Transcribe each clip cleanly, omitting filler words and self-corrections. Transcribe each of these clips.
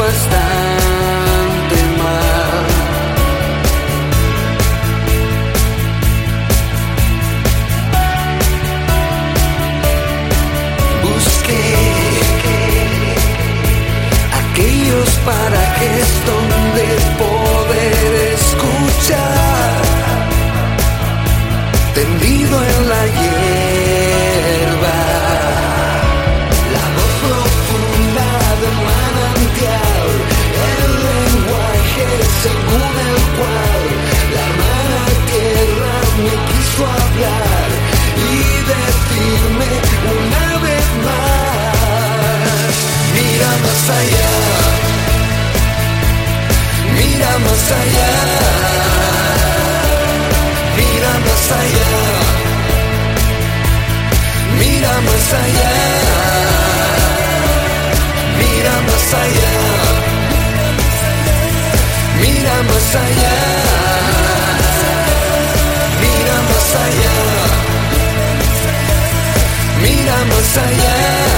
bastante mal. Busqué aquellos parajes donde poder escuchar, tendido en la hierba, la voz profunda del manantial, el lenguaje según el cual la hermana tierra me quiso hablar y decirme una vez más: mira más allá, mira más allá, mira más allá, mira más allá, mira más allá, mira más allá, mira más allá, mira más allá.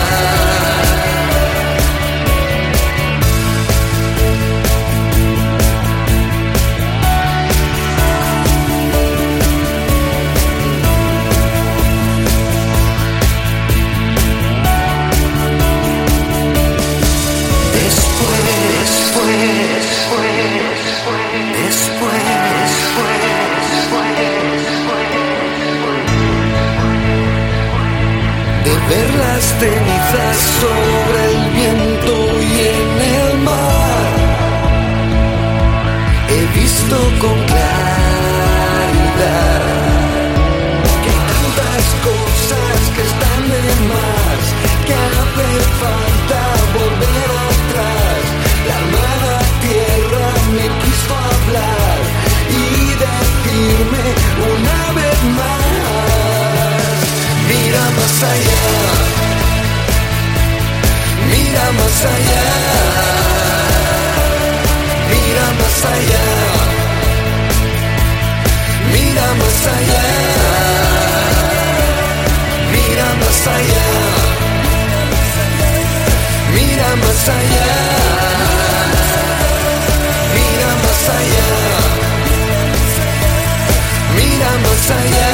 Ver las cenizas sobre el viento y en el mar, he visto con claridad que hay tantas cosas que están de más, que hace falta volver atrás. La hermana tierra me quiso hablar y decirme una vez más: mira más allá, mira más allá, mira más allá, mira más allá, mira más allá, mira más allá, mira más allá, mira más allá.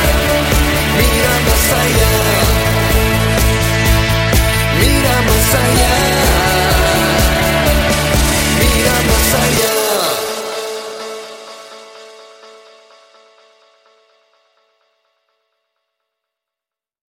Mira más allá,